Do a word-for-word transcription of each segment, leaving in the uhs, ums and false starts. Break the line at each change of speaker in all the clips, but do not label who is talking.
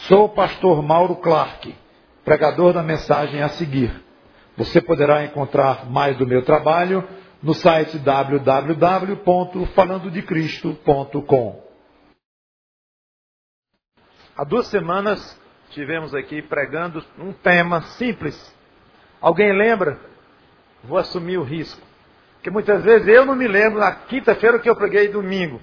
Sou o pastor Mauro Clark, pregador da mensagem a seguir. Você poderá encontrar mais do meu trabalho no site w w w ponto falando de cristo ponto com.
Há duas semanas estivemos aqui pregando um tema simples. Alguém lembra? Vou assumir o risco. Porque muitas vezes eu não me lembro na quinta-feira que eu preguei domingo.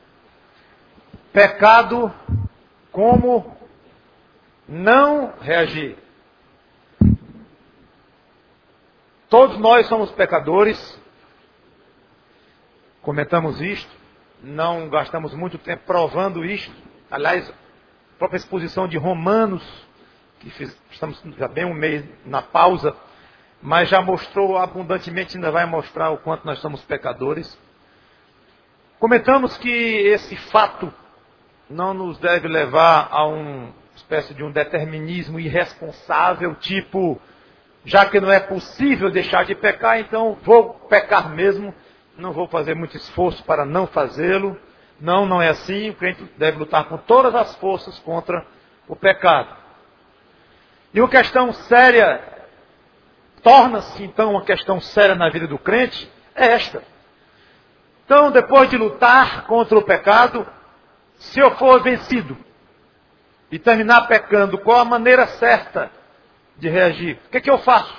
Pecado, como não reagir. Todos nós somos pecadores. Comentamos isto. Não gastamos muito tempo provando isto. Aliás, a própria exposição de Romanos, que fiz, estamos já bem um mês na pausa, mas já mostrou abundantemente, ainda vai mostrar o quanto nós somos pecadores. Comentamos que esse fato não nos deve levar a uma espécie de um determinismo irresponsável, tipo, já que não é possível deixar de pecar, então vou pecar mesmo, não vou fazer muito esforço para não fazê-lo. Não, não é assim. O crente deve lutar com todas as forças contra o pecado. E uma questão séria, torna-se então uma questão séria na vida do crente, é esta. Então, depois de lutar contra o pecado, se eu for vencido e terminar pecando, qual a maneira certa de reagir? O que é que eu faço?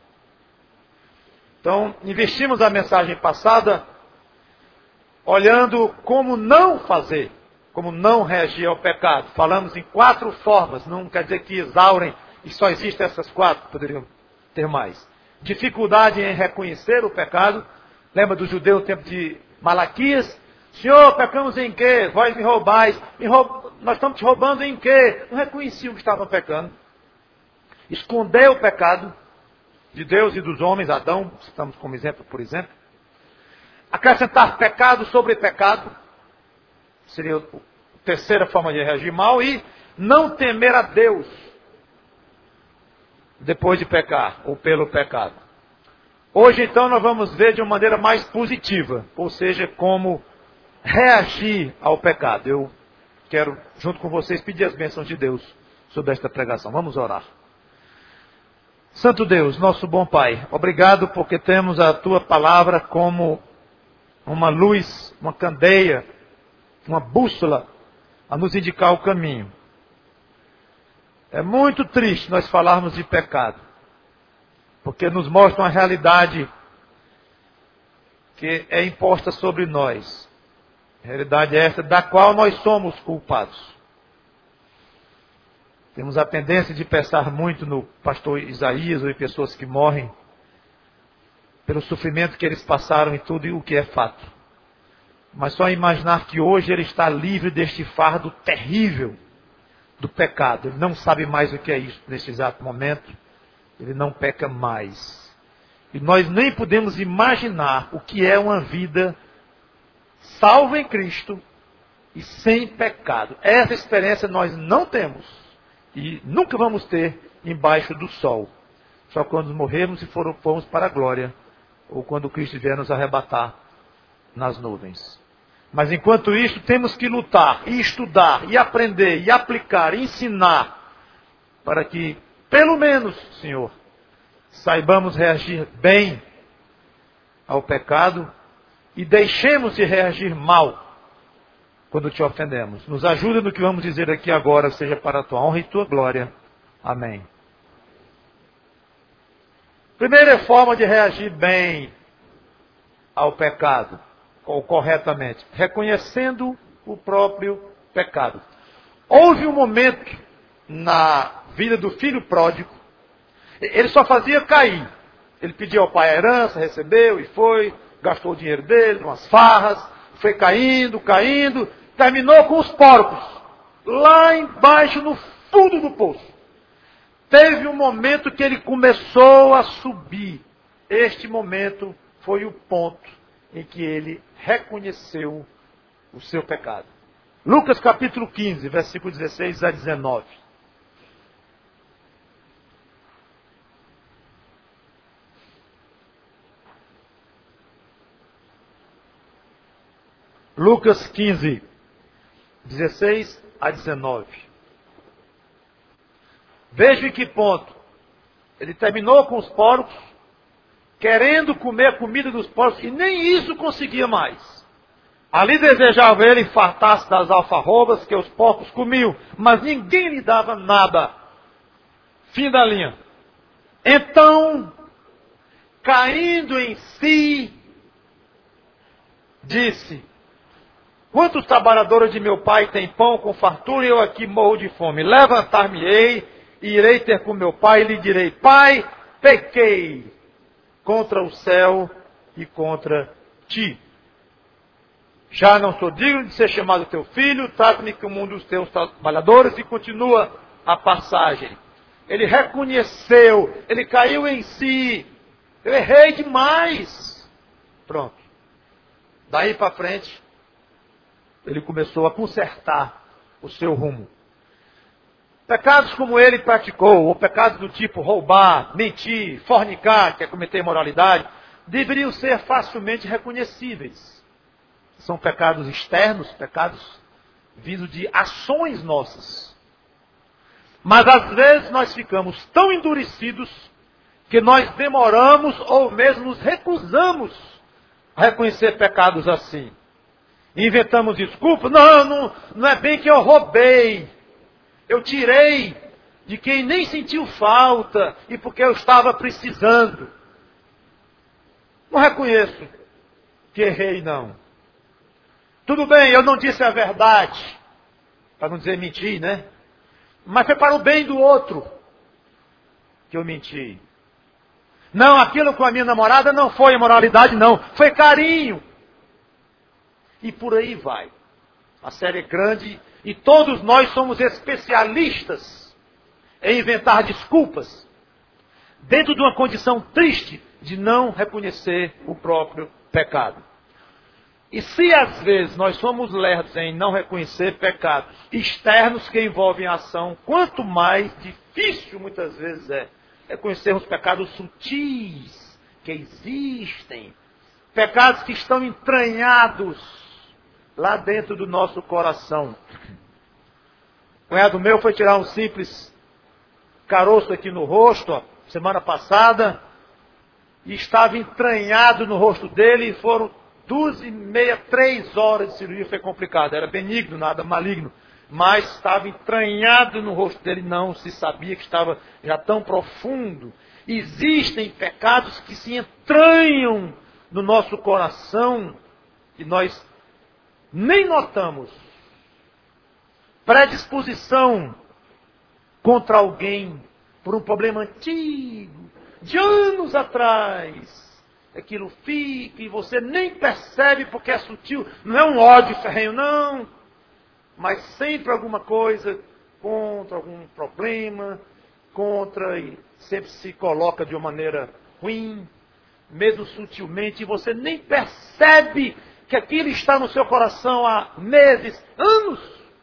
Então, investimos a mensagem passada olhando como não fazer, como não reagir ao pecado. Falamos em quatro formas, não quer dizer que exaurem, e só existem essas quatro, poderiam ter mais. Dificuldade em reconhecer o pecado. Lembra do judeu no tempo de Malaquias? Senhor, pecamos em quê? Vós me roubais. Me roub... Nós estamos te roubando em quê? Não reconheciam que estavam pecando. Esconder o pecado de Deus e dos homens, Adão, estamos como exemplo, por exemplo. Acrescentar pecado sobre pecado, seria a terceira forma de reagir mal, e não temer a Deus depois de pecar, ou pelo pecado. Hoje então nós vamos ver de uma maneira mais positiva, ou seja, como reagir ao pecado. Eu quero, junto com vocês, pedir as bênçãos de Deus sobre esta pregação. Vamos orar. Santo Deus, nosso bom Pai, obrigado porque temos a Tua palavra como uma luz, uma candeia, uma bússola a nos indicar o caminho. É muito triste nós falarmos de pecado, porque nos mostra uma realidade que é imposta sobre nós. A realidade é essa da qual nós somos culpados. Temos a tendência de pensar muito no pastor Isaías ou em pessoas que morrem pelo sofrimento que eles passaram e tudo e o que é fato. Mas só imaginar que hoje ele está livre deste fardo terrível do pecado. Ele não sabe mais o que é isso neste exato momento. Ele não peca mais. E nós nem podemos imaginar o que é uma vida salva em Cristo e sem pecado. Essa experiência nós não temos e nunca vamos ter embaixo do sol. Só quando morrermos e formos para a glória, ou quando Cristo vier nos arrebatar nas nuvens. Mas enquanto isso, temos que lutar, e estudar, e aprender, e aplicar, e ensinar, para que, pelo menos, Senhor, saibamos reagir bem ao pecado, e deixemos de reagir mal quando te ofendemos. Nos ajuda no que vamos dizer aqui agora, seja para a tua honra e tua glória. Amém. Primeira forma de reagir bem ao pecado, ou corretamente, reconhecendo o próprio pecado. Houve um momento na vida do filho pródigo, ele só fazia cair. Ele pediu ao pai a herança, recebeu e foi, gastou o dinheiro dele, umas farras, foi caindo, caindo, terminou com os porcos, lá embaixo no fundo do poço. Teve um momento que ele começou a subir. Este momento foi o ponto em que ele reconheceu o seu pecado. Lucas capítulo quinze, versículo dezesseis a dezenove. Lucas quinze, dezesseis a dezenove. Veja em que ponto. Ele terminou com os porcos, querendo comer a comida dos porcos, e nem isso conseguia mais. Ali desejava ele fartar-se das alfarrobas que os porcos comiam, mas ninguém lhe dava nada. Fim da linha. Então, caindo em si, disse: quantos trabalhadores de meu pai têm pão com fartura e eu aqui morro de fome? Levantar-me-ei e irei ter com meu pai e lhe direi: pai, pequei contra o céu e contra ti. Já não sou digno de ser chamado teu filho, trata-me como um dos teus trabalhadores. E continua a passagem. Ele reconheceu, ele caiu em si. Eu errei demais. Pronto. Daí para frente, ele começou a consertar o seu rumo. Pecados como ele praticou, ou pecados do tipo roubar, mentir, fornicar, que é cometer imoralidade, deveriam ser facilmente reconhecíveis. São pecados externos, pecados vindos de ações nossas. Mas às vezes nós ficamos tão endurecidos que nós demoramos ou mesmo nos recusamos a reconhecer pecados assim. Inventamos desculpas. Não, não, não é bem que eu roubei. Eu tirei de quem nem sentiu falta e porque eu estava precisando. Não reconheço que errei, não. Tudo bem, eu não disse a verdade, para não dizer mentir, né? Mas foi para o bem do outro que eu menti. Não, aquilo com a minha namorada não foi imoralidade, não. Foi carinho. E por aí vai. A série é grande e todos nós somos especialistas em inventar desculpas dentro de uma condição triste de não reconhecer o próprio pecado. E se às vezes nós somos lerdos em não reconhecer pecados externos que envolvem a ação, quanto mais difícil muitas vezes é reconhecermos pecados sutis que existem, pecados que estão entranhados lá dentro do nosso coração. O cunhado meu foi tirar um simples caroço aqui no rosto, ó, semana passada, e estava entranhado no rosto dele, e foram duas e meia, três horas de cirurgia. Foi complicado, era benigno, nada maligno, mas estava entranhado no rosto dele, não se sabia que estava já tão profundo. Existem pecados que se entranham no nosso coração e nós nem notamos. Predisposição contra alguém por um problema antigo, de anos atrás. Aquilo fica e você nem percebe porque é sutil. Não é um ódio ferrenho, não. Mas sempre alguma coisa contra algum problema, contra, e sempre se coloca de uma maneira ruim, mesmo sutilmente, e você nem percebe que aquilo está no seu coração há meses, anos.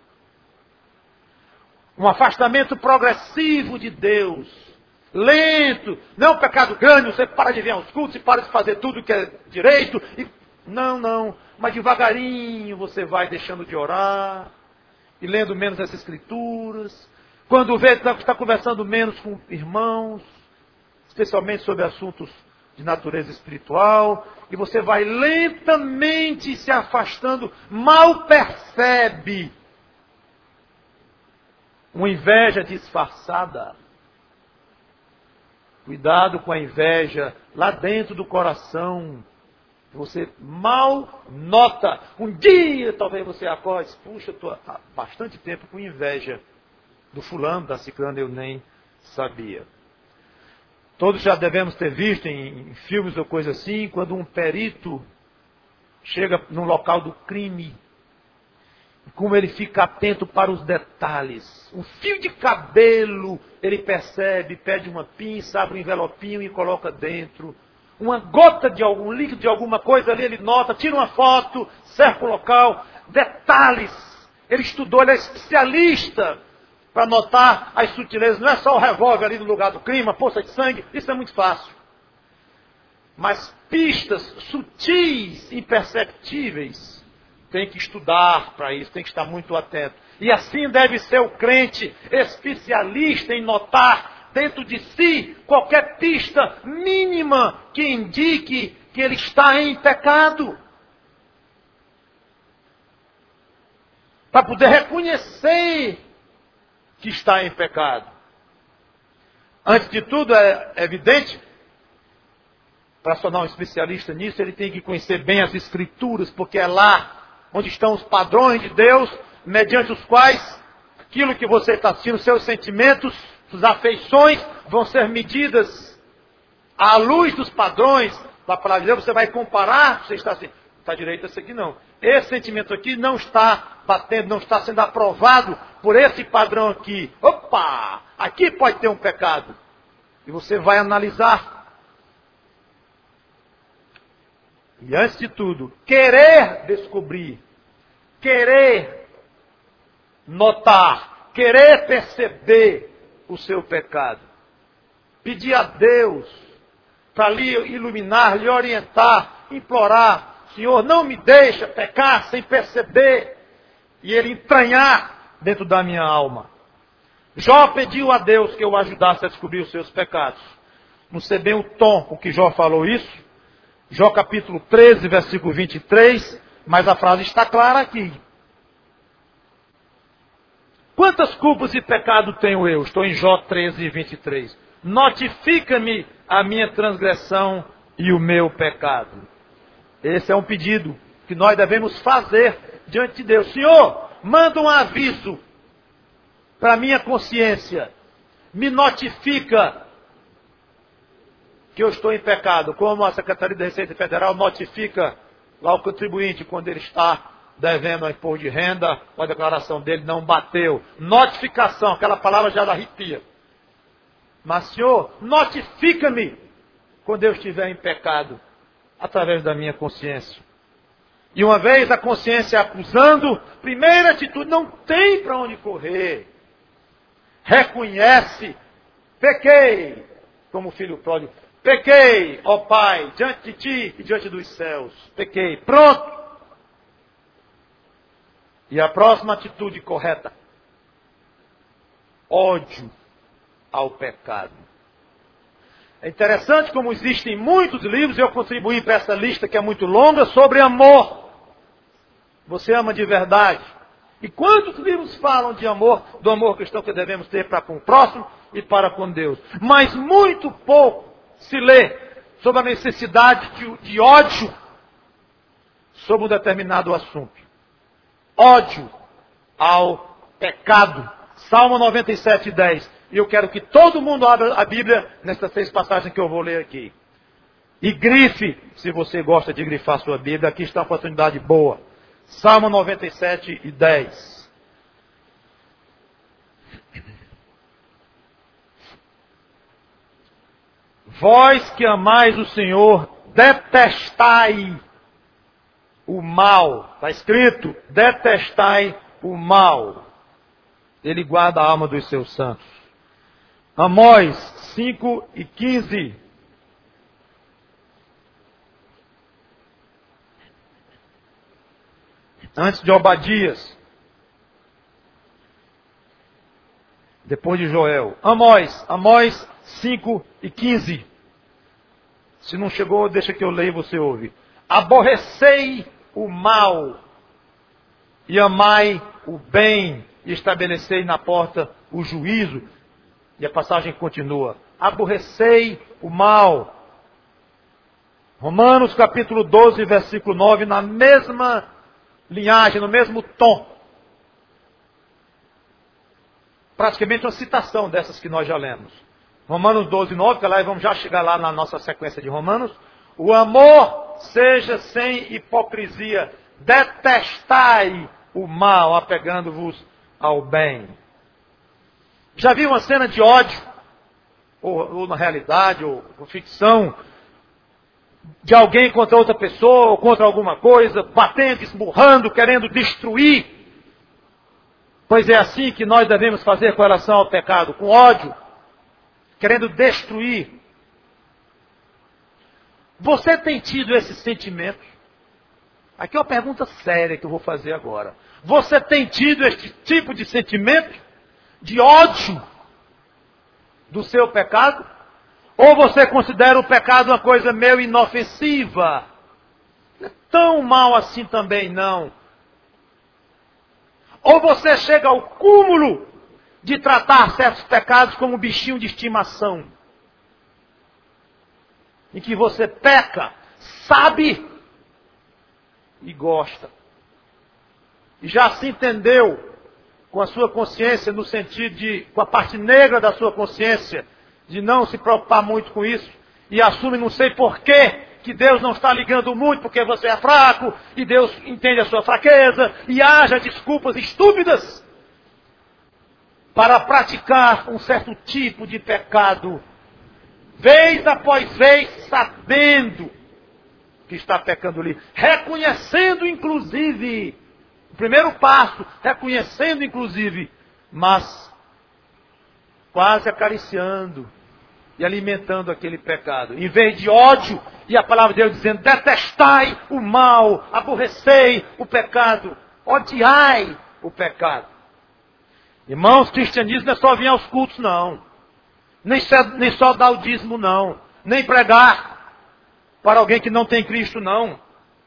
Um afastamento progressivo de Deus. Lento, não é um pecado grande, você para de vir aos cultos e para de fazer tudo que é direito. E... Não, não, mas devagarinho você vai deixando de orar e lendo menos as escrituras. Quando vê que está conversando menos com irmãos, especialmente sobre assuntos de natureza espiritual, e você vai lentamente se afastando, mal percebe. Uma inveja disfarçada. Cuidado com a inveja lá dentro do coração. Você mal nota. Um dia talvez você acorde, puxa, eu estou há bastante tempo com inveja do fulano, da ciclana, eu nem sabia. Todos já devemos ter visto em, em filmes ou coisa assim, quando um perito chega no local do crime, como ele fica atento para os detalhes. Um fio de cabelo, ele percebe, pede uma pinça, abre um envelopinho e coloca dentro. Uma gota de algum líquido, de alguma coisa ali, ele nota, tira uma foto, cerca o local. Detalhes. Ele estudou, ele é especialista para notar as sutilezas. Não é só o revólver ali no lugar do crime, a poça de sangue, isso é muito fácil. Mas pistas sutis, imperceptíveis, tem que estudar para isso, tem que estar muito atento. E assim deve ser o crente, especialista em notar dentro de si qualquer pista mínima que indique que ele está em pecado. Para poder reconhecer que está em pecado. Antes de tudo, é evidente, para se tornar um especialista nisso, ele tem que conhecer bem as Escrituras, porque é lá onde estão os padrões de Deus, mediante os quais aquilo que você está sentindo, seus sentimentos, suas afeições, vão ser medidas à luz dos padrões da palavra de Deus. Você vai comparar, você está assim, está direito esse aqui não. Esse sentimento aqui não está batendo, não está sendo aprovado por esse padrão aqui. Opa! Aqui pode ter um pecado. E você vai analisar. E antes de tudo, querer descobrir, querer notar, querer perceber o seu pecado. Pedir a Deus para lhe iluminar, lhe orientar, implorar. Senhor, não me deixa pecar sem perceber. E ele entranhar dentro da minha alma. Jó pediu a Deus que eu o ajudasse a descobrir os seus pecados. Não sei bem o tom com que Jó falou isso. Jó capítulo treze, versículo vinte e três. Mas a frase está clara aqui. Quantas culpas e pecado tenho eu? Estou em Jó treze, vinte e três. Notifica-me a minha transgressão e o meu pecado. Esse é um pedido que nós devemos fazer diante de Deus. Senhor, manda um aviso para a minha consciência. Me notifica que eu estou em pecado. Como a Secretaria da Receita Federal notifica lá o contribuinte quando ele está devendo a imposto de renda, ou a declaração dele não bateu. Notificação, aquela palavra já arrepia. Mas, Senhor, notifica-me quando eu estiver em pecado, através da minha consciência. E uma vez a consciência acusando, primeira atitude, não tem para onde correr. Reconhece, pequei, como o filho pródigo. Pequei, ó Pai, diante de Ti e diante dos céus. Pequei, pronto. E a próxima atitude correta. Ódio ao pecado. É interessante como existem muitos livros, eu contribuí para essa lista que é muito longa, sobre amor. Você ama de verdade. E quantos livros falam de amor, do amor cristão que devemos ter para com o próximo e para com Deus. Mas muito pouco se lê sobre a necessidade de, de ódio sobre um determinado assunto. Ódio ao pecado. Salmo noventa e sete, dez. E eu quero que todo mundo abra a Bíblia nessas seis passagens que eu vou ler aqui. E grife, se você gosta de grifar sua Bíblia, aqui está uma oportunidade boa. Salmo noventa e sete e dez. Vós que amais o Senhor, detestai o mal. Está escrito, detestai o mal. Ele guarda a alma dos seus santos. Amós cinco e quinze. Antes de Obadias. Depois de Joel. Amós, Amós cinco e quinze. Se não chegou, deixa que eu leio e você ouve. Aborrecei o mal e amai o bem e estabelecei na porta o juízo. E a passagem continua. Aborrecei o mal. Romanos capítulo doze, versículo nove, na mesma linhagem, no mesmo tom. Praticamente uma citação dessas que nós já lemos. Romanos doze, nove, que lá vamos já chegar lá na nossa sequência de Romanos. O amor seja sem hipocrisia. Detestai o mal, apegando-vos ao bem. Já viu uma cena de ódio, ou, ou na realidade, ou, ou ficção, de alguém contra outra pessoa, ou contra alguma coisa, batendo, esmurrando, querendo destruir? Pois é assim que nós devemos fazer com relação ao pecado, com ódio, querendo destruir. Você tem tido esse sentimento? Aqui é uma pergunta séria que eu vou fazer agora. Você tem tido este tipo de sentimento de ódio do seu pecado? Ou você considera o pecado uma coisa meio inofensiva? Não é tão mal assim também, não. Ou você chega ao cúmulo de tratar certos pecados como um bichinho de estimação, em que você peca, sabe e gosta. E já se entendeu com a sua consciência, no sentido de, com a parte negra da sua consciência, de não se preocupar muito com isso, e assume não sei porquê, que Deus não está ligando muito porque você é fraco, e Deus entende a sua fraqueza, e haja desculpas estúpidas para praticar um certo tipo de pecado, vez após vez, sabendo que está pecando ali, reconhecendo inclusive, o primeiro passo, reconhecendo inclusive, mas quase acariciando e alimentando aquele pecado. Em vez de ódio, e a palavra de Deus dizendo, detestai o mal, aborrecei o pecado, odiai o pecado. Irmãos, cristianismo não é só vir aos cultos, não. Nem só, nem só dar o dízimo, não. Nem pregar para alguém que não tem Cristo, não.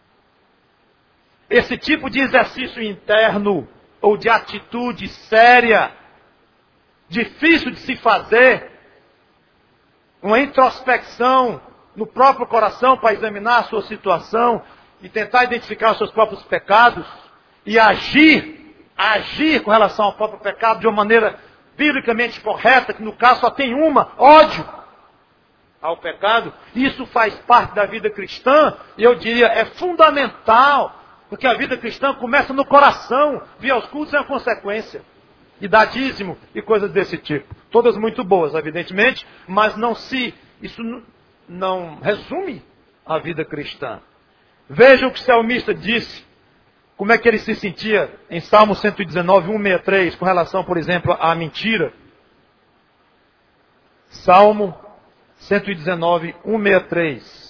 Esse tipo de exercício interno, ou de atitude séria, difícil de se fazer, uma introspecção no próprio coração para examinar a sua situação e tentar identificar os seus próprios pecados e agir, agir com relação ao próprio pecado de uma maneira biblicamente correta, que no caso só tem uma, ódio ao pecado. Isso faz parte da vida cristã e eu diria é fundamental, porque a vida cristã começa no coração, vir aos cultos é uma consequência. E dar dízimo e coisas desse tipo. Todas muito boas, evidentemente, mas não se, isso não resume a vida cristã. Vejam o que o salmista disse, como é que ele se sentia em Salmo cento e dezenove, cento e sessenta e três, com relação, por exemplo, à mentira. Salmo cento e dezenove, cento e sessenta e três.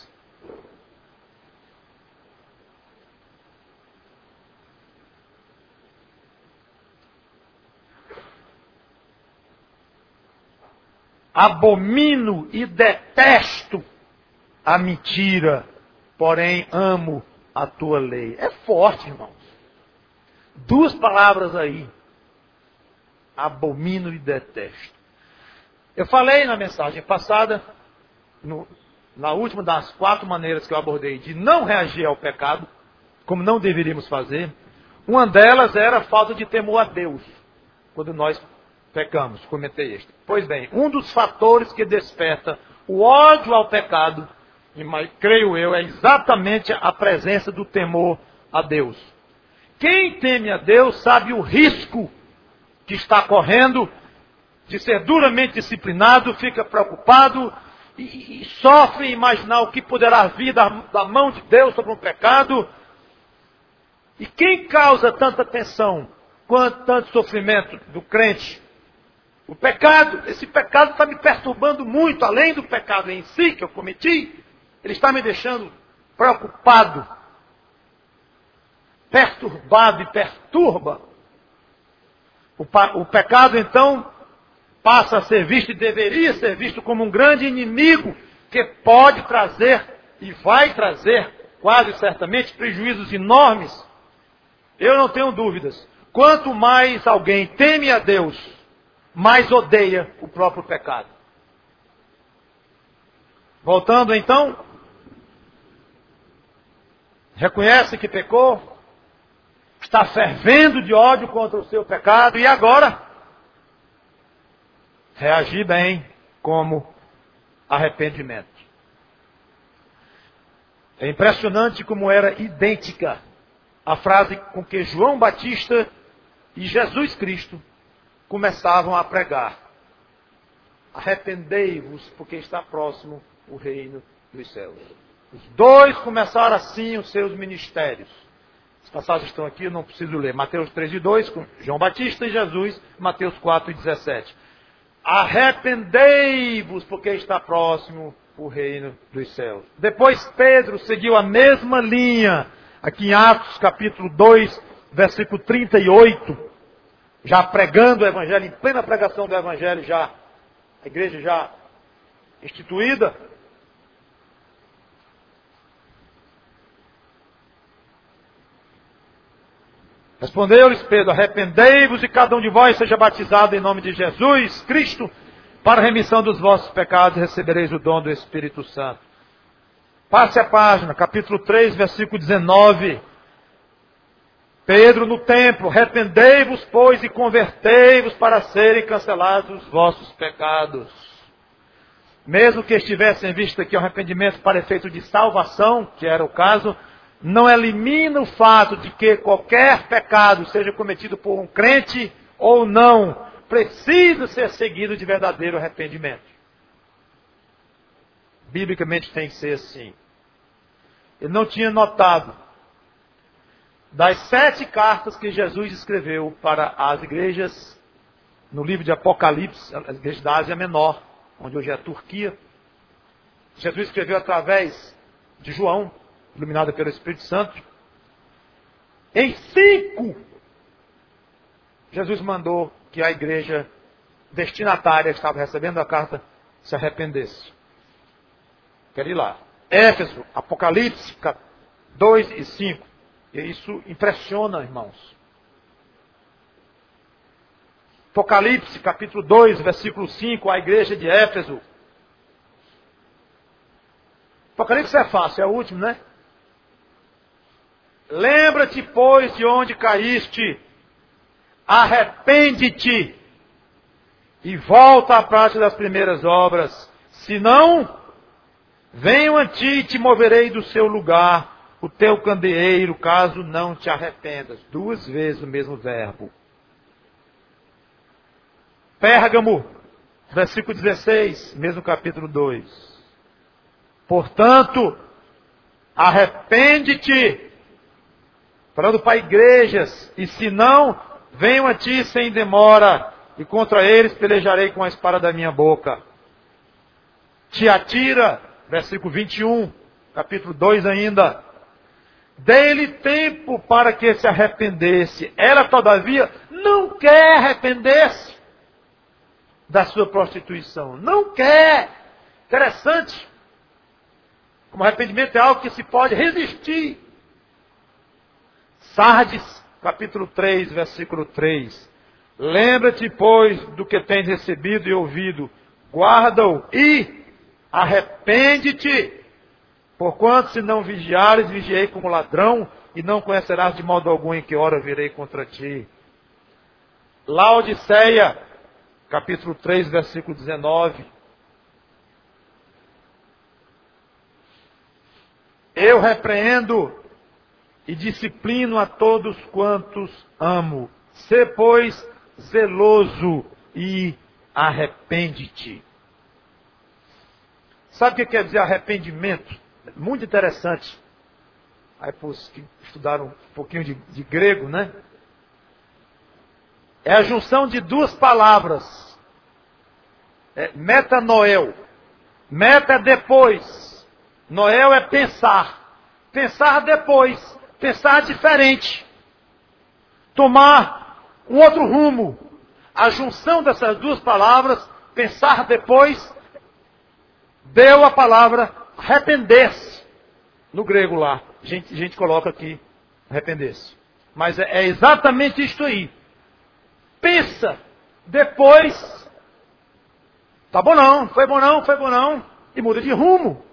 Abomino e detesto a mentira, porém amo a tua lei. É forte, irmãos. Duas palavras aí. Abomino e detesto. Eu falei na mensagem passada, no, na última das quatro maneiras que eu abordei de não reagir ao pecado, como não deveríamos fazer. Uma delas era a falta de temor a Deus, quando nós pecamos, comentei este. Pois bem, um dos fatores que desperta o ódio ao pecado, e creio eu, é exatamente a presença do temor a Deus. Quem teme a Deus sabe o risco que está correndo de ser duramente disciplinado, fica preocupado e, e sofre imaginar o que poderá vir da, da mão de Deus sobre um pecado. E quem causa tanta tensão, quanto tanto sofrimento do crente? O pecado, esse pecado está me perturbando muito, além do pecado em si que eu cometi, ele está me deixando preocupado, perturbado e perturba. O, o pecado então passa a ser visto e deveria ser visto como um grande inimigo que pode trazer e vai trazer, quase certamente, prejuízos enormes. Eu não tenho dúvidas. Quanto mais alguém teme a Deus, mais odeia o próprio pecado. Voltando então, reconhece que pecou, está fervendo de ódio contra o seu pecado e agora reagir bem como arrependimento. É impressionante como era idêntica a frase com que João Batista e Jesus Cristo começavam a pregar. Arrependei-vos, porque está próximo o reino dos céus. Os dois começaram assim os seus ministérios. As passagens estão aqui, eu não preciso ler. Mateus três e dois, com João Batista e Jesus. Mateus quatro e dezessete. Arrependei-vos, porque está próximo o reino dos céus. Depois Pedro seguiu a mesma linha, aqui em Atos capítulo dois, versículo trinta e oito, já pregando o Evangelho, em plena pregação do Evangelho, já, a igreja já instituída. Respondeu-lhes Pedro: arrependei-vos e cada um de vós seja batizado em nome de Jesus Cristo para a remissão dos vossos pecados e recebereis o dom do Espírito Santo. Passe a página, capítulo três, versículo dezenove. Pedro no templo: arrependei-vos, pois, e convertei-vos para serem cancelados os vossos pecados. Mesmo que estivesse em vista aqui o arrependimento para efeito de salvação, que era o caso, não elimina o fato de que qualquer pecado, seja cometido por um crente ou não, precisa ser seguido de verdadeiro arrependimento. Biblicamente tem que ser assim. Ele não tinha notado, das sete cartas que Jesus escreveu para as igrejas, no livro de Apocalipse, as igrejas da Ásia Menor, onde hoje é a Turquia, Jesus escreveu através de João, iluminado pelo Espírito Santo. Em cinco, Jesus mandou que a igreja destinatária que estava recebendo a carta se arrependesse. Quero ir lá. Éfeso, Apocalipse dois e cinco. E isso impressiona, irmãos. Apocalipse, capítulo dois, versículo cinco, a igreja de Éfeso. Apocalipse é fácil, é o último, né? Lembra-te, pois, de onde caíste, arrepende-te e volta à prática das primeiras obras. Se não, venho a ti e te moverei do seu lugar, o teu candeeiro, caso não te arrependas. Duas vezes o mesmo verbo. Pérgamo, versículo dezesseis, mesmo capítulo dois. Portanto, arrepende-te, falando para igrejas, e se não, venham a ti sem demora, e contra eles pelejarei com a espada da minha boca. Tiatira, versículo vinte e um, capítulo dois ainda. Dei-lhe tempo para que se arrependesse. Ela, todavia, não quer arrepender-se da sua prostituição. Não quer. Interessante. Como arrependimento é algo que se pode resistir. Sardes, capítulo três, versículo três. Lembra-te, pois, do que tens recebido e ouvido. Guarda-o e arrepende-te. Porquanto, se não vigiares, vigiei como ladrão, e não conhecerás de modo algum em que hora virei contra ti. Laodiceia, capítulo três, versículo dezenove. Eu repreendo e disciplino a todos quantos amo. Sê, pois, zeloso e arrepende-te. Sabe o que quer dizer arrependimento? Muito interessante. Aí, para os que estudaram um pouquinho de, de grego, né? É a junção de duas palavras. É metanoel. Meta é depois. Noel é pensar. Pensar depois. Pensar diferente. Tomar um outro rumo. A junção dessas duas palavras, pensar depois, deu a palavra arrepender-se. No grego lá. A gente, a gente coloca aqui arrepender-se. Mas é, é exatamente isto aí. Pensa. Depois. Tá bom não. Foi bom não. Foi bom não. E muda de rumo.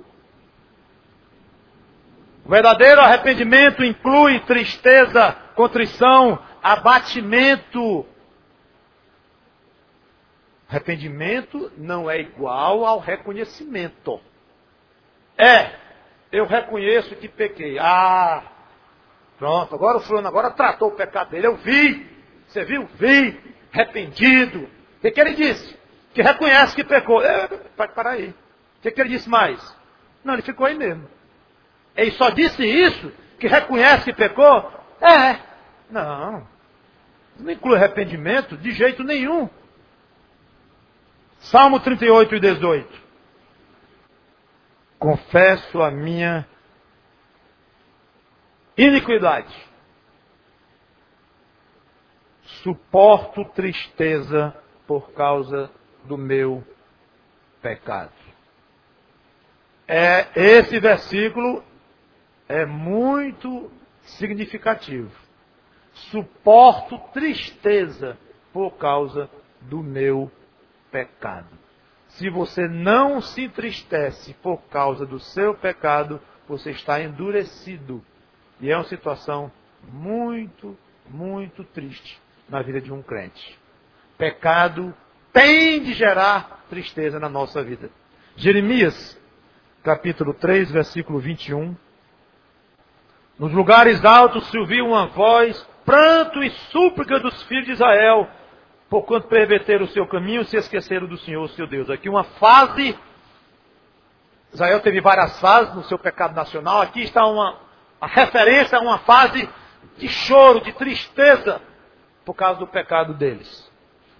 O verdadeiro arrependimento inclui tristeza, contrição, abatimento. Arrependimento não é igual ao reconhecimento. É, eu reconheço que pequei. Ah, pronto, agora o fulano agora tratou o pecado dele. Eu vi, você viu? Vi, arrependido. O que, que ele disse? Que reconhece que pecou. É, para aí. O que, que ele disse mais? Não, ele ficou aí mesmo. Ele só disse isso, que reconhece que pecou? É, não. Não inclui arrependimento de jeito nenhum. Salmo trinta e oito e dezoito. Confesso a minha iniquidade. suporto tristeza por causa do meu pecado. É, esse versículo é muito significativo. Suporto tristeza por causa do meu pecado. Se você não se entristece por causa do seu pecado, você está endurecido. E é uma situação muito, muito triste na vida de um crente. Pecado tem de gerar tristeza na nossa vida. Jeremias, capítulo três, versículo vinte e um. Nos lugares altos se ouviu uma voz, pranto e súplica dos filhos de Israel, porquanto perverteram o seu caminho e se esqueceram do Senhor, seu Deus. Aqui uma fase, Israel teve várias fases no seu pecado nacional, aqui está uma a referência a uma fase de choro, de tristeza, por causa do pecado deles.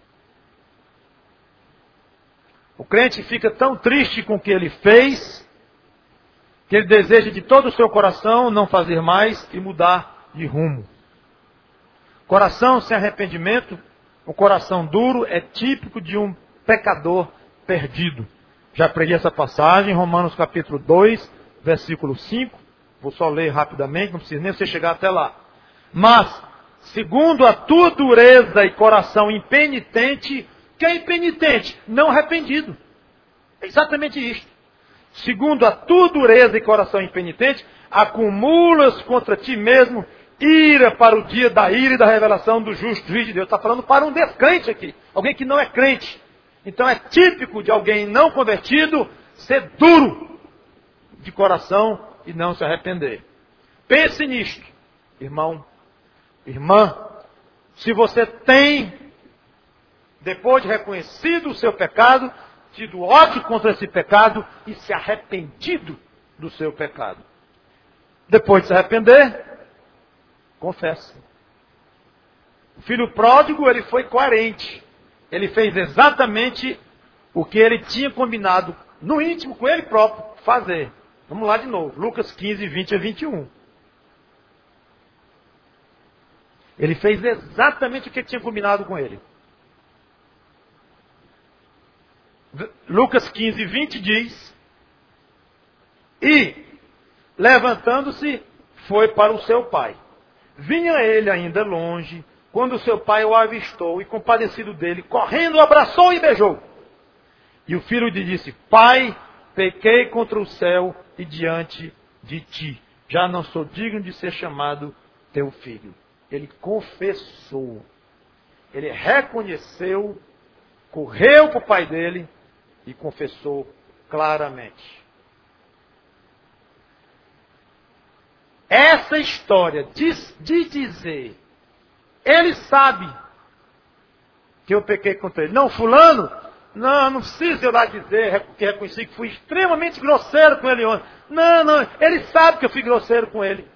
O crente fica tão triste com o que ele fez, que ele deseja de todo o seu coração não fazer mais e mudar de rumo. Coração sem arrependimento, o coração duro é típico de um pecador perdido. Já preguei essa passagem em Romanos capítulo dois, versículo cinco. Vou só ler rapidamente, não precisa nem você chegar até lá. Mas, segundo a tua dureza e coração impenitente, que é impenitente? Não arrependido. É exatamente isto. Segundo a tua dureza e coração impenitente, acumulas contra ti mesmo ira para o dia da ira e da revelação do justo juiz de Deus. Está falando para um descrente aqui. Alguém que não é crente. Então é típico de alguém não convertido ser duro de coração e não se arrepender. Pense nisto, irmão, irmã. Se você tem, depois de reconhecido o seu pecado, tido ódio contra esse pecado e se arrependido do seu pecado. Depois de se arrepender, confesse. O filho pródigo, ele foi coerente. Ele fez exatamente o que ele tinha combinado no íntimo com ele próprio fazer. Vamos lá de novo. Lucas quinze, vinte a vinte e um. Ele fez exatamente o que ele tinha combinado com ele. Lucas quinze, vinte diz: e, levantando-se, foi para o seu pai. Vinha ele ainda longe, quando o seu pai o avistou e, compadecido dele, correndo, o abraçou e beijou. E o filho lhe disse: pai, pequei contra o céu e diante de ti. Já não sou digno de ser chamado teu filho. Ele confessou. Ele reconheceu, correu para o pai dele e confessou claramente. Essa história de, de dizer, ele sabe que eu pequei contra ele. Não, fulano, não, não precisa eu lá dizer que reconheci que fui extremamente grosseiro com ele ontem. Não, não, ele sabe que eu fui grosseiro com ele.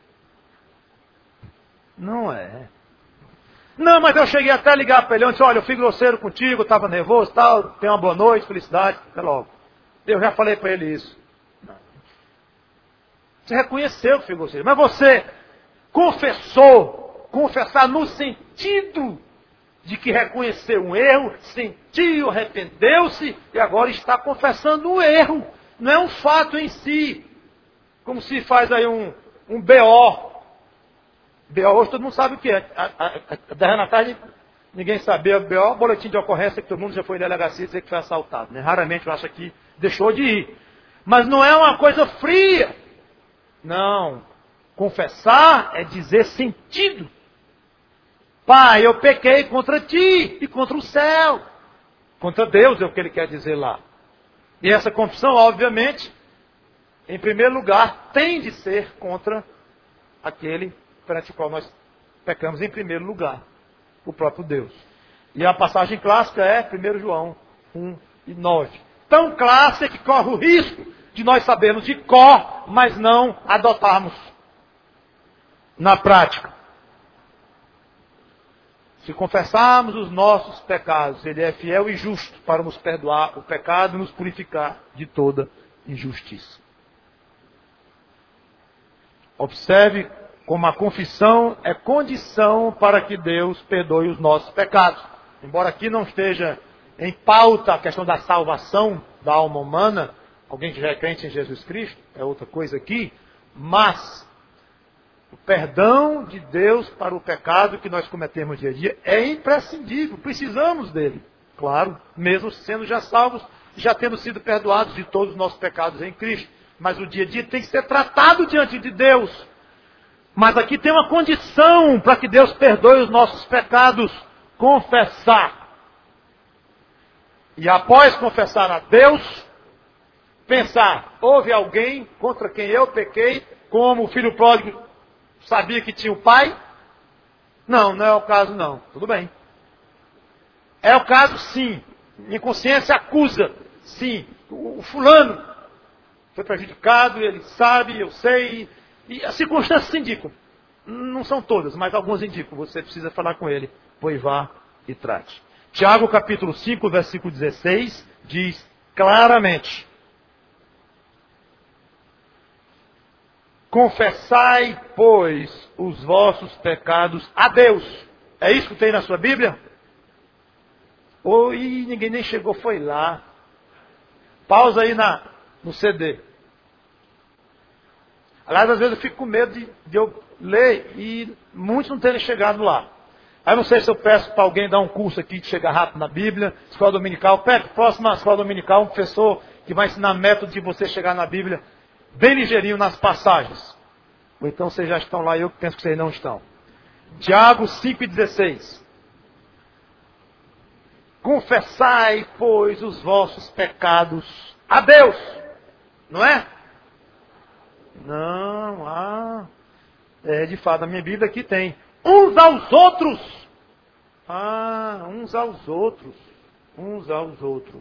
Não é. Não, mas eu cheguei até a ligar para ele ontem, olha, eu fui grosseiro contigo, estava nervoso, tal, tenha uma boa noite, felicidade, até logo. Eu já falei para ele isso. Não. Você reconheceu que foi grosseiro, mas você confessou, confessar no sentido de que reconheceu um erro, sentiu, arrependeu-se e agora está confessando um erro. Não é um fato em si, como se faz aí um, um B O. B O hoje todo mundo sabe o que é. A, a, a, da na tarde ninguém sabia. B O, boletim de ocorrência, que todo mundo já foi em delegacia dizer que foi assaltado. Né? Raramente eu acho que deixou de ir. Mas não é uma coisa fria. Não. Confessar é dizer sentido. Pai, eu pequei contra ti e contra o céu. Contra Deus é o que ele quer dizer lá. E essa confissão, obviamente, em primeiro lugar, tem de ser contra aquele perante o qual nós pecamos em primeiro lugar, o próprio Deus. E a passagem clássica é primeiro João um e nove. Tão clássica que corre o risco de nós sabermos de cor, mas não adotarmos na prática. Se confessarmos os nossos pecados, Ele é fiel e justo para nos perdoar o pecado e nos purificar de toda injustiça. Observe como a confissão é condição para que Deus perdoe os nossos pecados. Embora aqui não esteja em pauta a questão da salvação da alma humana, alguém que já é crente em Jesus Cristo, é outra coisa aqui, mas o perdão de Deus para o pecado que nós cometemos dia a dia é imprescindível, precisamos dele. Claro, mesmo sendo já salvos, já tendo sido perdoados de todos os nossos pecados em Cristo. Mas o dia a dia tem que ser tratado diante de Deus. Mas aqui tem uma condição para que Deus perdoe os nossos pecados: confessar. E após confessar a Deus, pensar: houve alguém contra quem eu pequei, como o filho pródigo sabia que tinha o pai? Não, não é o caso não. Tudo bem. É o caso sim. Minha consciência acusa. Sim. O fulano foi prejudicado, ele sabe, eu sei. E as circunstâncias indicam. Não são todas, mas algumas indicam. Você precisa falar com ele. Pois vá e trate. Tiago capítulo cinco, versículo dezesseis, diz claramente: confessai, pois, os vossos pecados a Deus. É isso que tem na sua Bíblia? Ou e ninguém nem chegou, foi lá. Pausa aí na, no C D. Aliás, às vezes eu fico com medo de, de eu ler e muitos não terem chegado lá. Aí não sei se eu peço para alguém dar um curso aqui de chegar rápido na Bíblia, escola dominical. Pede, próxima escola dominical, um professor que vai ensinar método de você chegar na Bíblia bem ligeirinho nas passagens. Ou então vocês já estão lá e eu penso que vocês não estão. Tiago cinco, dezesseis. Confessai, pois, os vossos pecados a Deus. Não é? Não, ah. É, de fato, a minha Bíblia aqui tem. Uns aos outros. Ah, uns aos outros. Uns aos outros.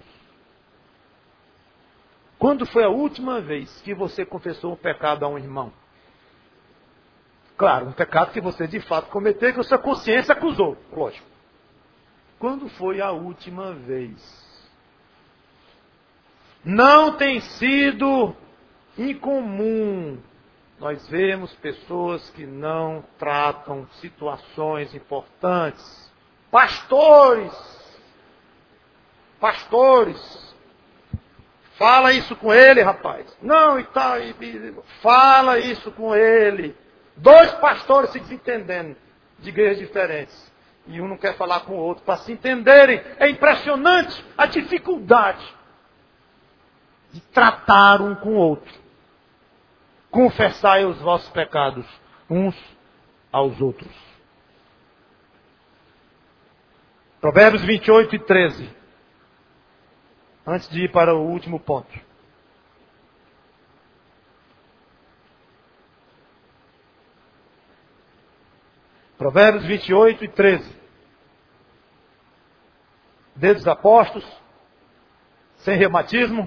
Quando foi a última vez que você confessou um pecado a um irmão? Claro, um pecado que você de fato cometeu e que a sua consciência acusou. Lógico. Quando foi a última vez? Não tem sido incomum nós vemos pessoas que não tratam situações importantes. Pastores! Pastores! Fala isso com ele, rapaz. Não, e tal. E, e, fala isso com ele. Dois pastores se desentendendo de igrejas diferentes. E um não quer falar com o outro para se entenderem. É impressionante a dificuldade de tratar um com o outro. Confessai os vossos pecados uns aos outros. Provérbios vinte e oito e treze. Antes de ir para o último ponto. Provérbios vinte e oito e treze. Dedos apostos, sem reumatismo.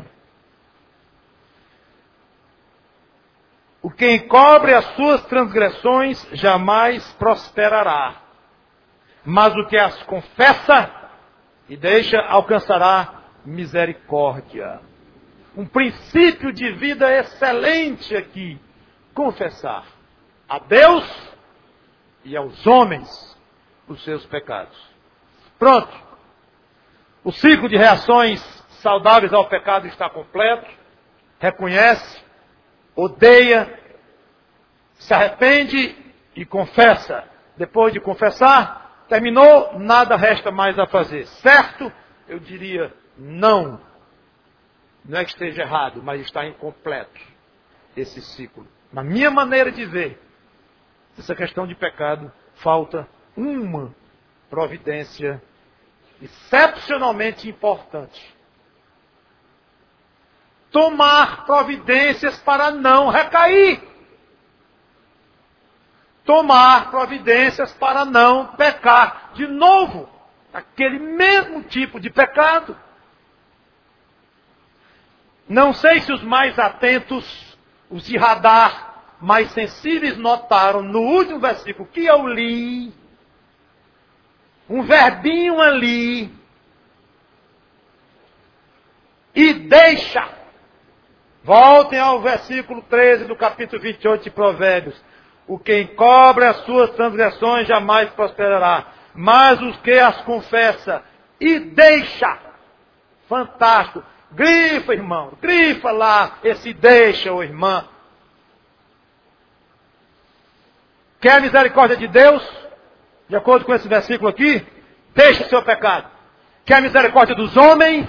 O que encobre as suas transgressões jamais prosperará. Mas o que as confessa e deixa alcançará misericórdia. Um princípio de vida excelente aqui. Confessar a Deus e aos homens os seus pecados. Pronto. O ciclo de reações saudáveis ao pecado está completo. Reconhece, odeia, se arrepende e confessa. Depois de confessar, terminou, nada resta mais a fazer. Certo? Eu diria não. Não é que esteja errado, mas está incompleto esse ciclo. Na minha maneira de ver, essa questão de pecado, falta uma providência excepcionalmente importante. Tomar providências para não recair. Tomar providências para não pecar de novo. Aquele mesmo tipo de pecado. Não sei se os mais atentos, os de radar mais sensíveis notaram no último versículo que eu li, um verbinho ali, e deixa. Voltem ao versículo treze do capítulo vinte e oito de Provérbios. O que encobre as suas transgressões jamais prosperará. Mas os que as confessa e deixa. Fantástico. Grifa, irmão. Grifa lá. Esse deixa, ô irmã. Quer a misericórdia de Deus? De acordo com esse versículo aqui. Deixa o seu pecado. Quer a misericórdia dos homens?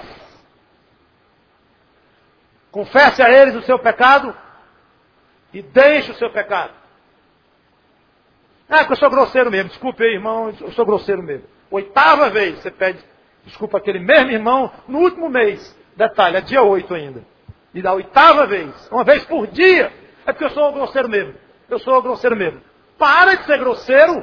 Confesse a eles o seu pecado. E deixe o seu pecado. Ah, porque eu sou grosseiro mesmo. Desculpe aí, irmão, eu sou grosseiro mesmo. Oitava vez você pede desculpa àquele mesmo irmão no último mês. Detalhe, é dia oito ainda. E da oitava vez, uma vez por dia, é porque eu sou grosseiro mesmo. Eu sou grosseiro mesmo. Para de ser grosseiro.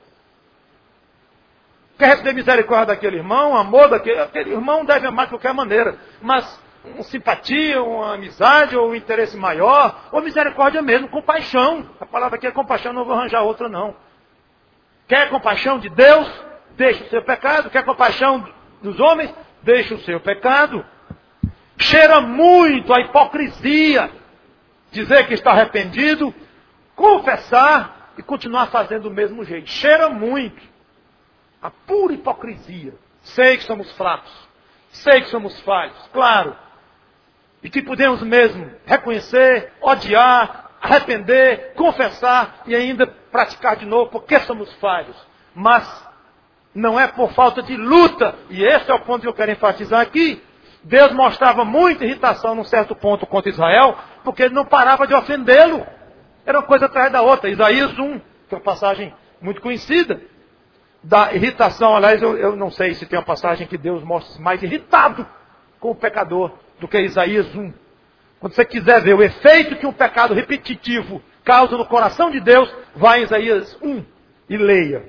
Quer receber misericórdia daquele irmão, amor daquele... Aquele irmão deve amar de qualquer maneira. Mas uma simpatia, uma amizade, ou um interesse maior, ou misericórdia mesmo, compaixão. A palavra aqui é compaixão, não vou arranjar outra não. Quer compaixão de Deus? Deixa o seu pecado. Quer compaixão dos homens? Deixa o seu pecado. Cheira muito a hipocrisia. Dizer que está arrependido, confessar e continuar fazendo do mesmo jeito. Cheira muito. A pura hipocrisia. Sei que somos fracos. Sei que somos falhos. Claro. E que podemos mesmo reconhecer, odiar, arrepender, confessar e ainda praticar de novo porque somos falhos. Mas não é por falta de luta. E esse é o ponto que eu quero enfatizar aqui. Deus mostrava muita irritação num certo ponto contra Israel, porque ele não parava de ofendê-lo. Era uma coisa atrás da outra. Isaías um, que é uma passagem muito conhecida, da irritação. Aliás, eu, eu não sei se tem uma passagem que Deus mostra mais irritado com o pecador do que Isaías um. Quando você quiser ver o efeito que um pecado repetitivo causa no coração de Deus, vá em Isaías um e leia.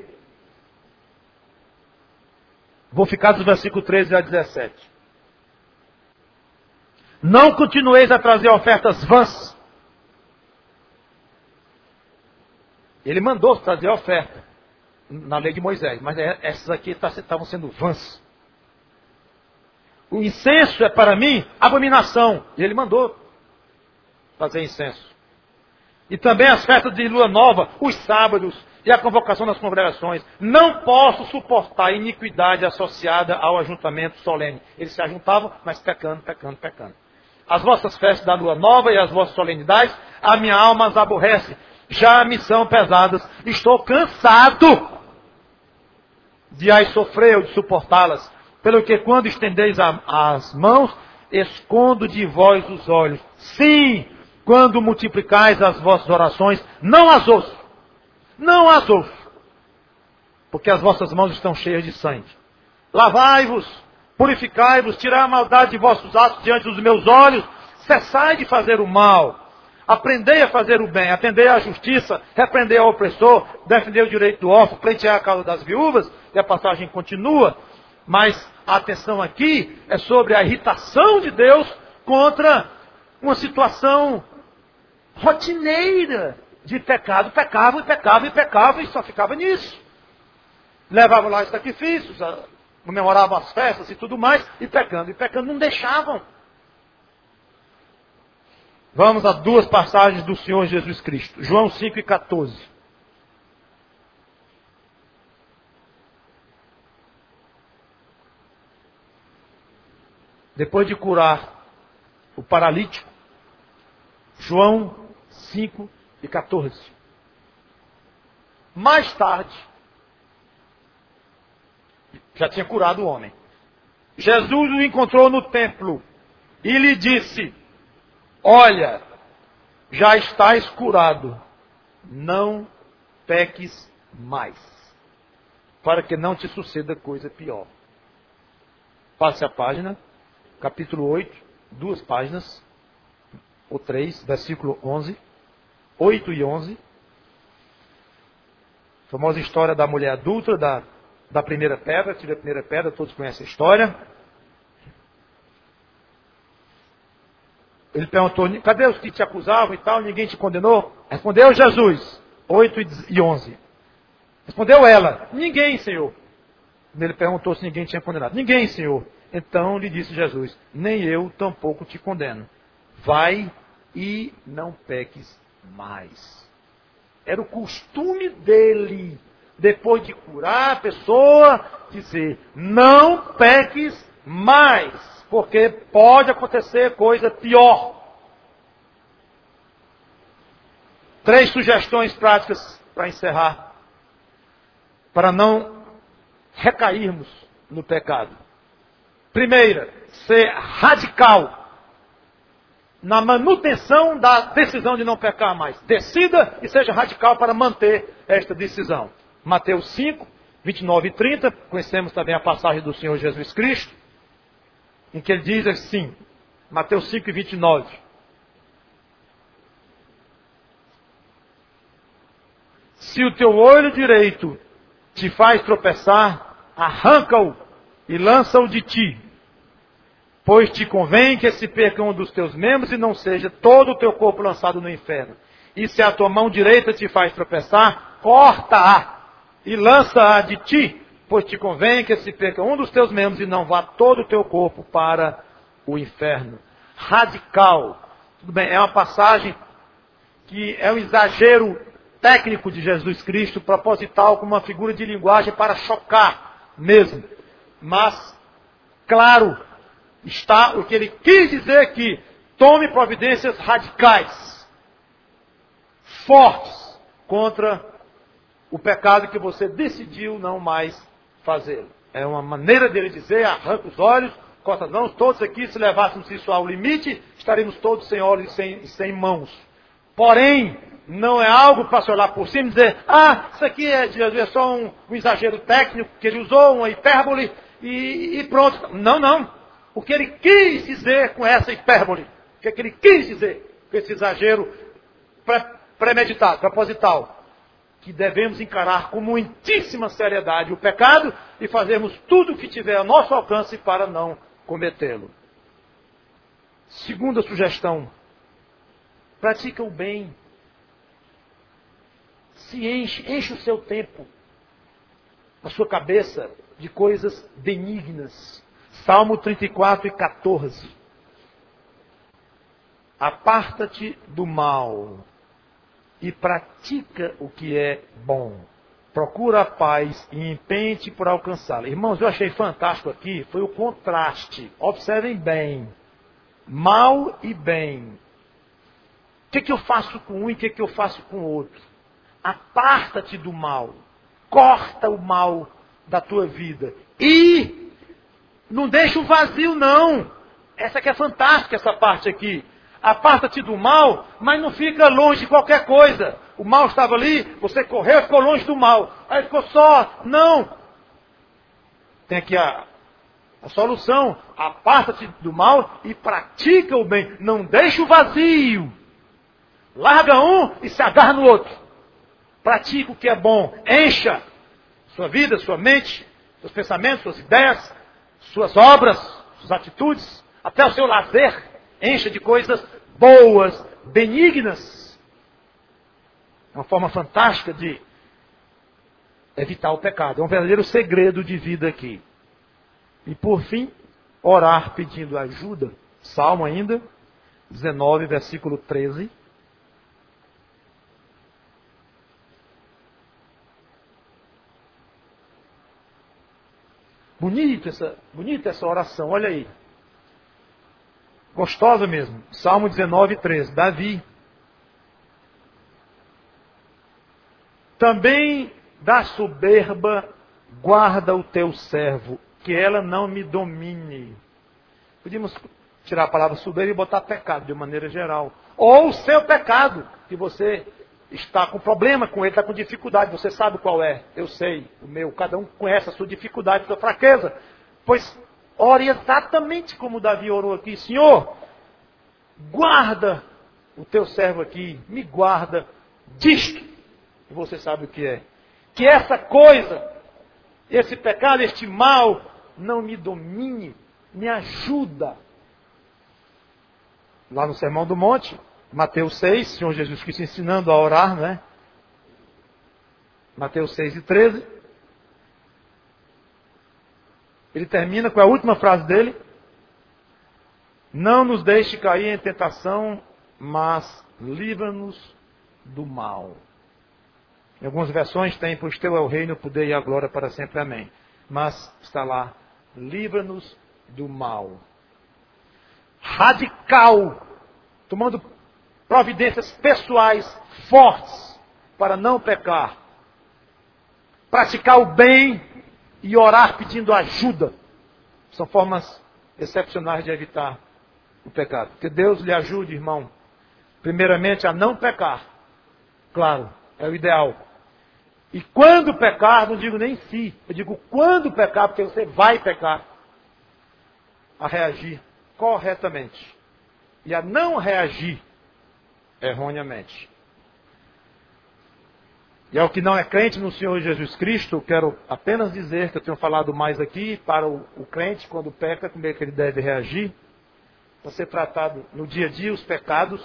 Vou ficar dos versículos treze a dezessete. Não continueis a trazer ofertas vãs. Ele mandou trazer oferta na lei de Moisés, mas essas aqui estavam sendo vãs. O incenso é para mim abominação. E ele mandou fazer incenso. E também as festas de lua nova, os sábados e a convocação das congregações. Não posso suportar a iniquidade associada ao ajuntamento solene. Eles se ajuntavam, mas pecando, pecando, pecando. As vossas festas da lua nova e as vossas solenidades, a minha alma as aborrece. Já me são pesadas. Estou cansado de as sofrer ou de suportá-las. Pelo que quando estendeis a, as mãos, escondo de vós os olhos. Sim, quando multiplicais as vossas orações, não as ouço. Não as ouço. Porque as vossas mãos estão cheias de sangue. Lavai-vos, purificai-vos, tirai a maldade de vossos atos diante dos meus olhos. Cessai de fazer o mal. Aprendei a fazer o bem, atendei à justiça, repreendei ao opressor, defendei o direito do órfão, pleiteai a causa das viúvas. E a passagem continua. Mas a atenção aqui é sobre a irritação de Deus contra uma situação rotineira de pecado. Pecava e pecava e pecava e só ficava nisso. Levavam lá os sacrifícios, comemoravam as festas e tudo mais, e pecando e pecando, não deixavam. Vamos a duas passagens do Senhor Jesus Cristo. João cinco e quatorze. Depois de curar o paralítico, João cinco e quatorze. Mais tarde, já tinha curado o homem. Jesus o encontrou no templo e lhe disse: olha, já estás curado, não peques mais, para que não te suceda coisa pior. Passe a página. Capítulo oito, duas páginas, ou três, versículo onze, oito e onze. A famosa história da mulher adulta, da, da primeira pedra, tira a primeira pedra, todos conhecem a história. Ele perguntou, cadê os que te acusavam e tal, ninguém te condenou? Respondeu Jesus, oito e onze. Respondeu ela, ninguém, Senhor. Ele perguntou se ninguém tinha condenado. Ninguém, Senhor. Então lhe disse Jesus, nem eu tampouco te condeno. Vai e não peques mais. Era o costume dele, depois de curar a pessoa, dizer, não peques mais, porque pode acontecer coisa pior. Três sugestões práticas para encerrar, para não recairmos no pecado. Primeira, ser radical na manutenção da decisão de não pecar mais. Decida e seja radical para manter esta decisão. Mateus cinco, vinte e nove e trinta, conhecemos também a passagem do Senhor Jesus Cristo, em que ele diz assim, Mateus cinco, vinte e nove. Se o teu olho direito te faz tropeçar, arranca-o e lança-o de ti. Pois te convém que se perca um dos teus membros e não seja todo o teu corpo lançado no inferno. E se a tua mão direita te faz tropeçar, corta-a e lança-a de ti. Pois te convém que se perca um dos teus membros e não vá todo o teu corpo para o inferno. Radical. Tudo bem, é uma passagem que é um exagero técnico de Jesus Cristo, proposital, como uma figura de linguagem para chocar mesmo. Mas, claro, está o que ele quis dizer que tome providências radicais, fortes, contra o pecado que você decidiu não mais fazer. É uma maneira dele dizer, arranca os olhos, corta as mãos, todos aqui, se levássemos isso ao limite, estaríamos todos sem olhos e sem, sem mãos. Porém, não é algo para se olhar por cima e dizer, ah, isso aqui é, é só um, um exagero técnico que ele usou, uma hipérbole, e, e pronto. Não, não. O que ele quis dizer com essa hipérbole, o que, é que ele quis dizer com esse exagero pre, premeditado, proposital, que devemos encarar com muitíssima seriedade o pecado e fazermos tudo o que tiver a nosso alcance para não cometê-lo. Segunda sugestão, pratica o bem. Se enche, enche o seu tempo, a sua cabeça de coisas benignas. Salmo trinta e quatro e quatorze. Aparta-te do mal e pratica o que é bom. Procura a paz e empenhe-te por alcançá-la. Irmãos, eu achei fantástico aqui, foi o contraste. Observem bem. Mal e bem. O que, que eu faço com um e o que, que eu faço com o outro? Aparta-te do mal. Corta o mal da tua vida. E não deixa o vazio, não. Essa que é fantástica, essa parte aqui. Aparta-te do mal, mas não fica longe de qualquer coisa. O mal estava ali, você correu e ficou longe do mal. Aí ficou só. Não. Tem aqui a, a solução. Aparta-te do mal e pratica o bem. Não deixa o vazio. Larga um e se agarra no outro. Pratica o que é bom. Encha sua vida, sua mente, seus pensamentos, suas ideias, suas obras, suas atitudes, até o seu lazer. Encha de coisas boas, benignas. É uma forma fantástica de evitar o pecado. É um verdadeiro segredo de vida aqui. E por fim, orar pedindo ajuda. Salmo ainda, dezenove, versículo treze. Bonito essa, bonita essa oração, olha aí. Gostosa mesmo. Salmo dezenove, treze. Davi. Também da soberba guarda o teu servo, que ela não me domine. Podíamos tirar a palavra soberba e botar pecado de maneira geral. Ou o seu pecado, que você está com problema com ele, está com dificuldade. Você sabe qual é. Eu sei, o meu. Cada um conhece a sua dificuldade, a sua fraqueza. Pois ore exatamente como Davi orou aqui. Senhor, guarda o teu servo aqui. Me guarda disto. Que você sabe o que é. Que essa coisa, esse pecado, este mal, não me domine. Me ajuda. Lá no Sermão do Monte, Mateus seis, Senhor Jesus Cristo ensinando a orar, né? Mateus seis e treze. Ele termina com a última frase dele. Não nos deixe cair em tentação, mas livra-nos do mal. Em algumas versões tem, pois teu é o reino, o poder e a glória para sempre. Amém. Mas está lá, livra-nos do mal. Radical, tomando providências pessoais fortes para não pecar. Praticar o bem e orar pedindo ajuda. São formas excepcionais de evitar o pecado. Que Deus lhe ajude, irmão, primeiramente a não pecar. Claro, é o ideal. E quando pecar, não digo nem se, eu digo quando pecar, porque você vai pecar, a reagir corretamente. E a não reagir erroneamente. E ao que não é crente no Senhor Jesus Cristo, eu quero apenas dizer que eu tenho falado mais aqui para o, o crente, quando peca, como é que ele deve reagir. Para ser tratado no dia a dia os pecados.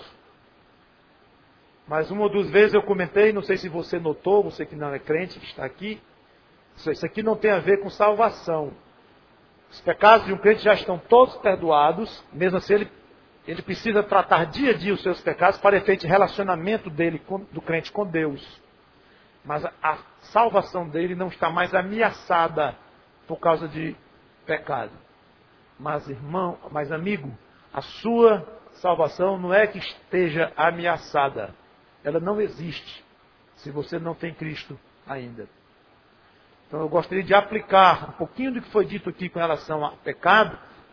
Mas uma ou duas vezes eu comentei, não sei se você notou, você que não é crente, que está aqui. Isso aqui não tem a ver com salvação. Os pecados de um crente já estão todos perdoados, mesmo assim ele, ele precisa tratar dia a dia os seus pecados para efeito de relacionamento dele, com, do crente com Deus. Mas a, a salvação dele não está mais ameaçada por causa de pecado. Mas irmão, mas amigo, a sua salvação não é que esteja ameaçada. Ela não existe se você não tem Cristo ainda. Então eu gostaria de aplicar um pouquinho do que foi dito aqui com relação a pecado.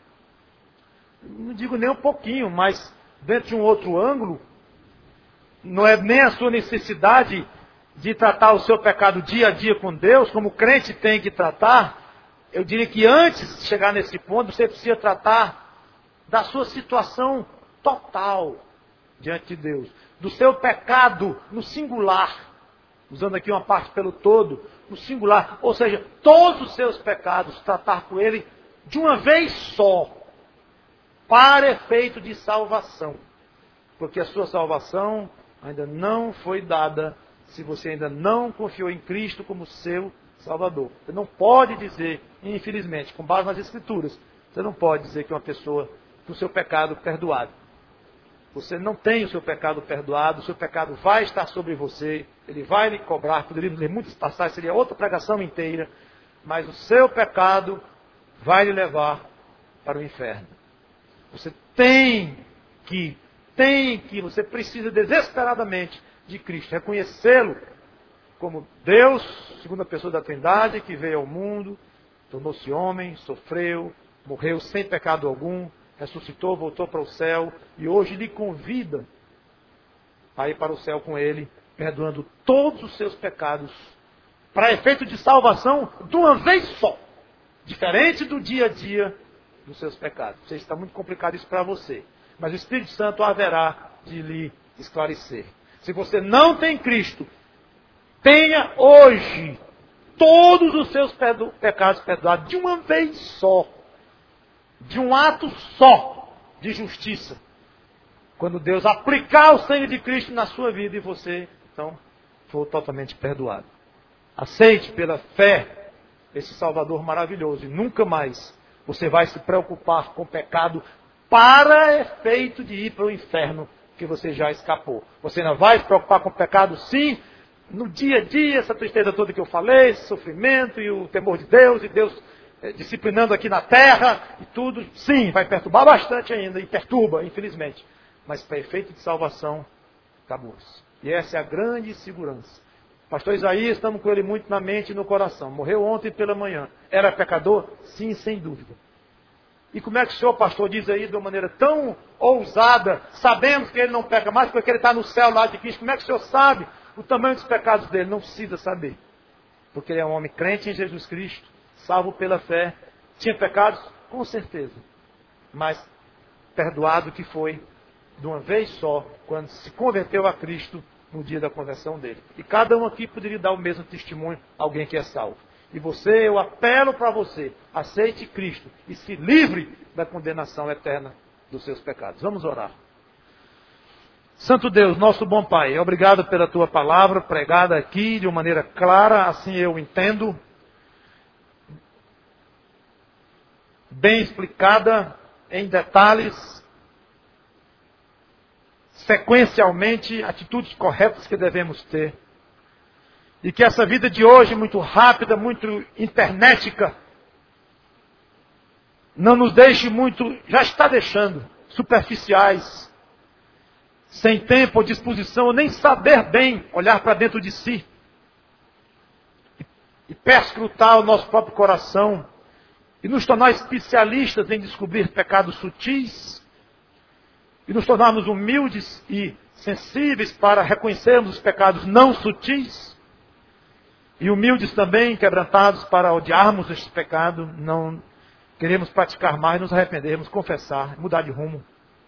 Não digo nem um pouquinho, mas dentro de um outro ângulo. Não é nem a sua necessidade de tratar o seu pecado dia a dia com Deus, como o crente tem que tratar. Eu diria que antes de chegar nesse ponto, você precisa tratar da sua situação total diante de Deus. Do seu pecado no singular. Usando aqui uma parte pelo todo, no singular. Ou seja, todos os seus pecados, tratar com ele de uma vez só. Para efeito de salvação. Porque a sua salvação ainda não foi dada se você ainda não confiou em Cristo como seu Salvador. Você não pode dizer, infelizmente, com base nas Escrituras, você não pode dizer que uma pessoa tem o seu pecado perdoado. Você não tem o seu pecado perdoado, o seu pecado vai estar sobre você, ele vai lhe cobrar, poderíamos ler muitas passagens, seria outra pregação inteira, mas o seu pecado vai lhe levar para o inferno. Você tem que, tem que, você precisa desesperadamente de Cristo, reconhecê-lo como Deus, segunda pessoa da Trindade, que veio ao mundo, tornou-se homem, sofreu, morreu sem pecado algum, ressuscitou, voltou para o céu e hoje lhe convida a ir para o céu com ele, perdoando todos os seus pecados, para efeito de salvação de uma vez só, diferente do dia a dia dos seus pecados. Não sei se está muito complicado isso para você, mas o Espírito Santo haverá de lhe esclarecer. Se você não tem Cristo, tenha hoje todos os seus pecados perdoados de uma vez só. De um ato só de justiça. Quando Deus aplicar o sangue de Cristo na sua vida e você, então, for totalmente perdoado. Aceite pela fé esse Salvador maravilhoso e nunca mais você vai se preocupar com o pecado para efeito de ir para o inferno que você já escapou. Você ainda vai se preocupar com o pecado, sim, no dia a dia, essa tristeza toda que eu falei, esse sofrimento e o temor de Deus, e Deus eh, disciplinando aqui na terra e tudo, sim, vai perturbar bastante ainda, e perturba, infelizmente. Mas para efeito de salvação, acabou-se. E essa é a grande segurança. Pastor Isaías, estamos com ele muito na mente e no coração. Morreu ontem pela manhã. Era pecador? Sim, sem dúvida. E como é que o senhor, pastor, diz aí de uma maneira tão ousada, sabemos que ele não peca mais porque ele está no céu lá de Cristo. Como é que o senhor sabe o tamanho dos pecados dele? Não precisa saber. Porque ele é um homem crente em Jesus Cristo, salvo pela fé. Tinha pecados? Com certeza. Mas perdoado que foi de uma vez só, quando se converteu a Cristo no dia da conversão dele. E cada um aqui poderia dar o mesmo testemunho a alguém que é salvo. E você, eu apelo para você, aceite Cristo e se livre da condenação eterna dos seus pecados. Vamos orar. Santo Deus, nosso bom Pai, obrigado pela tua palavra pregada aqui de uma maneira clara, assim eu entendo, bem explicada, em detalhes, sequencialmente, atitudes corretas que devemos ter. E que essa vida de hoje, muito rápida, muito internetica, não nos deixe muito, já está deixando, superficiais, sem tempo ou disposição, ou nem saber bem olhar para dentro de si e perscrutar o nosso próprio coração e nos tornar especialistas em descobrir pecados sutis e nos tornarmos humildes e sensíveis para reconhecermos os pecados não sutis e humildes também, quebrantados para odiarmos este pecado, não queremos praticar mais, nos arrependermos, confessar, mudar de rumo.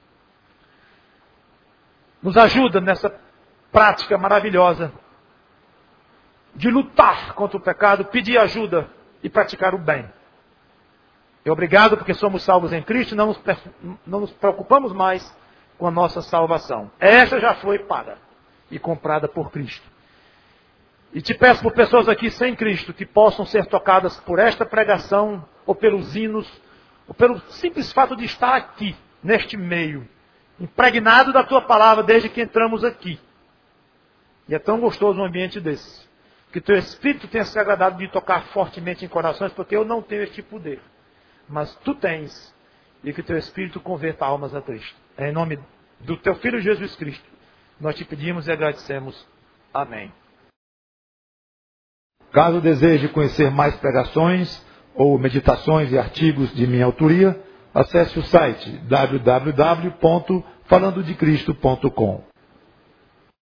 Nos ajuda nessa prática maravilhosa de lutar contra o pecado, pedir ajuda e praticar o bem. E obrigado porque somos salvos em Cristo e não nos, não nos preocupamos mais com a nossa salvação. Esta já foi paga e comprada por Cristo. E te peço por pessoas aqui sem Cristo que possam ser tocadas por esta pregação, ou pelos hinos, ou pelo simples fato de estar aqui, neste meio, impregnado da Tua palavra desde que entramos aqui. E é tão gostoso um ambiente desse. Que Teu Espírito tenha se agradado de tocar fortemente em corações, porque eu não tenho este poder. Mas Tu tens. E que Teu Espírito converta almas a Cristo. É em nome do Teu Filho Jesus Cristo. Nós te pedimos e agradecemos. Amém.
Caso deseje conhecer mais pregações ou meditações e artigos de minha autoria, acesse o site w w w ponto falando de cristo ponto com.